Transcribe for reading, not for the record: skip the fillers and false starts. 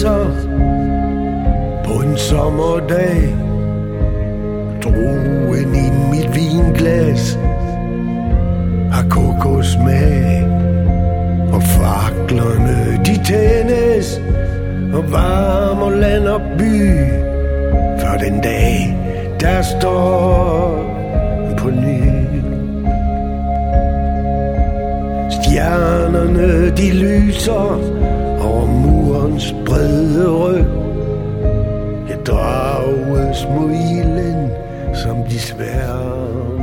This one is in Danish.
blæser på en sommerdag. Druen i mit vinglas har kokosmag, og faklerne de tændes og varmer land og by, for den dag der står på ny. Stjernerne de lyser over murens brede ryg. Jeg drages mod ilden, som de sværmer.